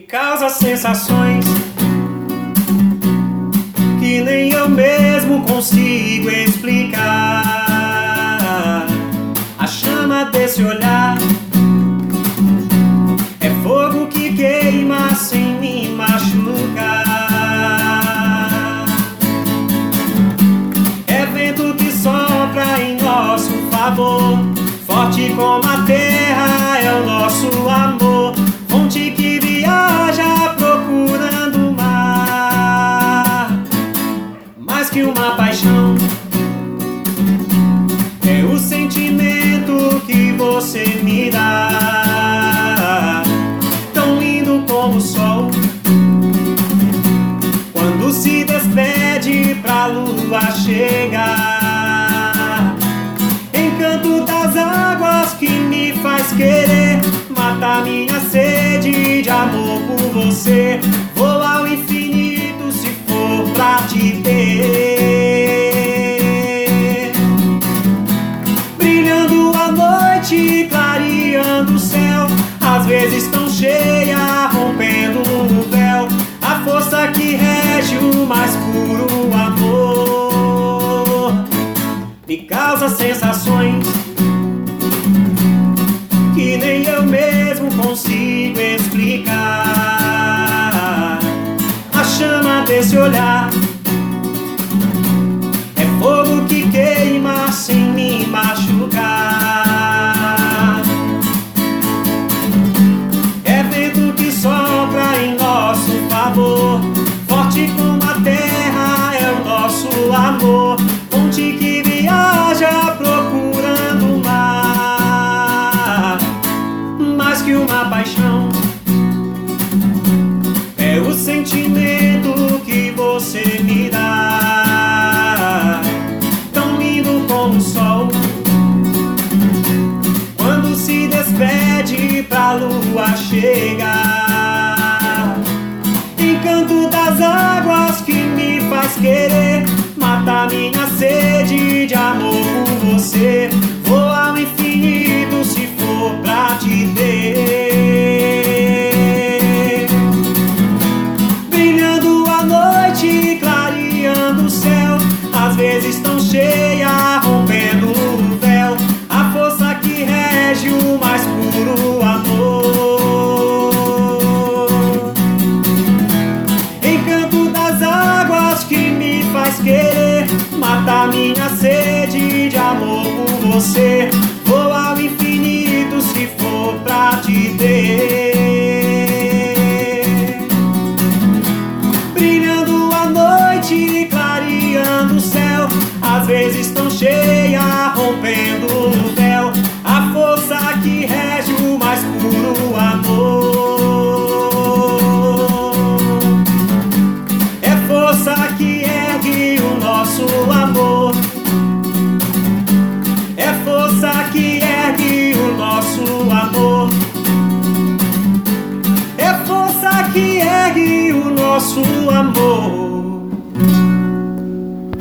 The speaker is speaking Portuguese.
causa sensações que nem eu mesmo consigo explicar. A chama desse olhar é fogo que queima sem me machucar. É vento que sopra em nosso favor, forte como a terra é o nosso amor. Fonte que viaja procurando o mar, mais que uma paixão, é o sentimento que você me dá. Tão lindo como o sol quando se despede pra lua chegar. Encanto das águas que me faz querer matar minha sede de amor por você. Vou ao infinito se for pra te ter. Brilhando a noite, clareando o céu, às vezes tão cheia, rompendo o véu. A força que rege o mais puro amor me causa sensações que nem eu mesmo consigo explicar. A chama desse olhar é fogo que queima sem me machucar. É vento que sopra em nosso favor, forte como a terra é o nosso amor. Fonte que viaja procurando o mar, mais que uma paixão, é o sentimento que você me dá. Tão lindo como o sol quando se despede pra lua chegar. Encanto das águas que me faz querer matar minha sede de amor por você. Vou ao infinito se for pra te ter. Brilhando a noite, clareando o céu, às vezes tão cheia, rompendo o véu. A força que rege o mais puro amor. Encanto das águas que me faz querer matar minha sede de amor por você. Vou ao infinito se for pra te ter. Brilhando a noite, clareando o céu, às vezes tão cheia, rompendo o véu. A força que rege o mais puro amor é força que ergue o nosso amor. É força que ergue o nosso amor. É força que ergue o nosso amor.